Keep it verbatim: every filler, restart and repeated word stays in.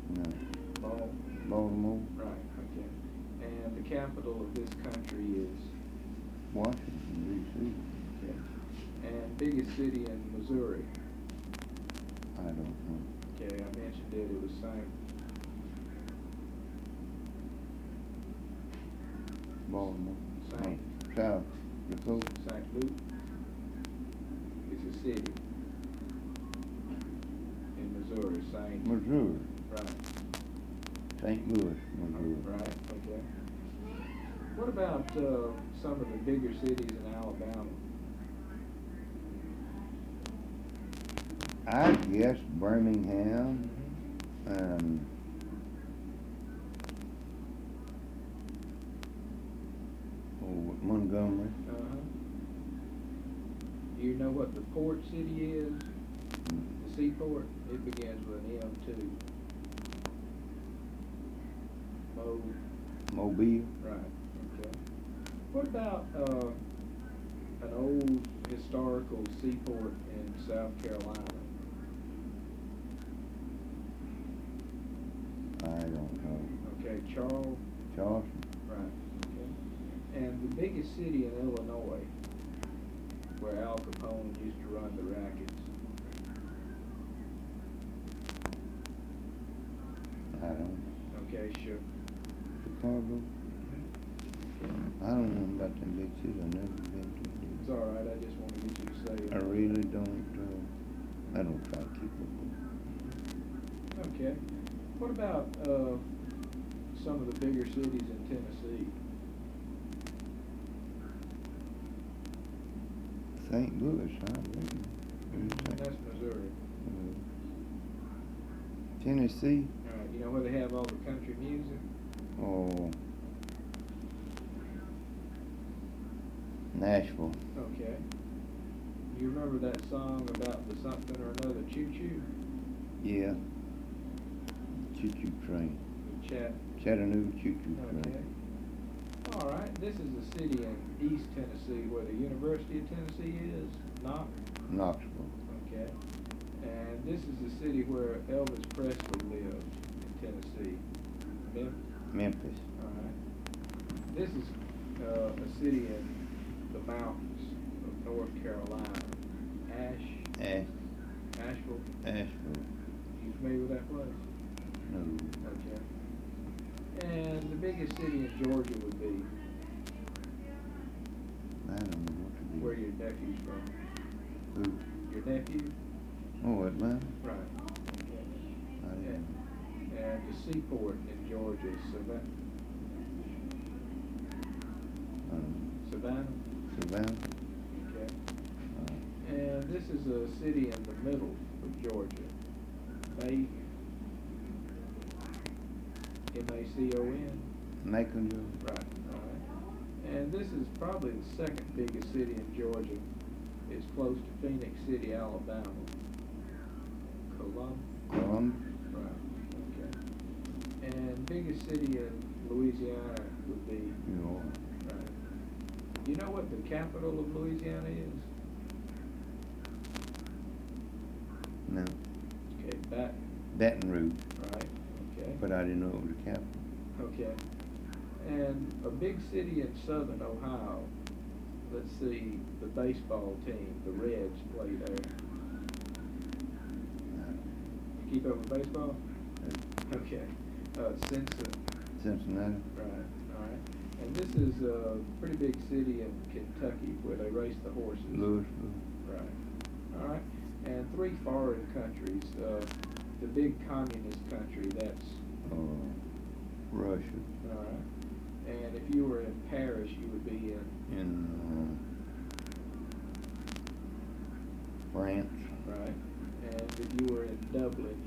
No. Bal- Baltimore. Right, okay. And the capital of this country is? Washington, D C. Okay. And biggest city in Missouri? I don't know. Okay, I mentioned it, it was Saint Baltimore. Saint South Dakota. Saint Luke. It's a city in Missouri, Saint. Missouri. Right. Saint Louis, Missouri. Right, okay. What about uh, some of the bigger cities in Alabama? I guess Birmingham and oh, Montgomery. Uh-huh. Do you know what the port city is? The seaport? It begins with an M too. Mo. Mobile. Right, okay. What about uh, an old historical seaport in South Carolina? I don't know. Okay, Charles. Charleston. Right, okay. And the biggest city in Illinois, where Al Capone used to run the rackets? I don't know. Okay, sure. Chicago. I don't know about them big cities. I've never been to them. It's all right. I just want to get you to say it. I really don't. Uh, I don't try to keep up with them. Okay. What about uh, some of the bigger cities in Tennessee? Saint Louis, I reckon. And that's Missouri. Uh, Tennessee. All right. You know where they have all the country music? Oh, Nashville. Okay. You remember that song about the something or another choo-choo? Yeah. Choo-choo train. The chat. Chattanooga choo-choo Okay. train. All right. This is a city in East Tennessee where the University of Tennessee is. Knox. Knoxville. Okay. And this is the city where Elvis Presley lived in Tennessee. Memphis. Memphis. All right. This is uh, a city in the mountains of North Carolina. Ash. Ash. Asheville. Asheville. You familiar with that place? No. Okay. And the biggest city in Georgia would be? I don't know what to do. Where your nephew's from? Who? Your nephew? Oh, Atlanta. Right. Okay. I didn't And, and the seaport in Georgia is Savannah. um, Savannah? Savannah. Okay. Uh, And this is a city in the middle of Georgia. May. M A C O N. Macon. Right. All right. And this is probably the second biggest city in Georgia. It's close to Phoenix City, Alabama. Columbus. Columbus. Right. Okay. And biggest city in Louisiana would be? New Orleans. Right. Do you know what the capital of Louisiana is? No. Okay, Baton. Baton Rouge. Right. Okay. But I didn't know it was the capital. Okay. And a big city in southern Ohio. Let's see, the baseball team, the Reds, play there. You keep up with baseball? Okay. Uh, Cincinnati. Cincinnati. Right. All right. And this is a pretty big city in Kentucky where they race the horses. Louisville. Right. All right. And three foreign countries. Uh, the big communist country, that's? Uh, Russia. All right. And if you were in Paris, you would be in? In uh, France. Right. And if you were in Dublin,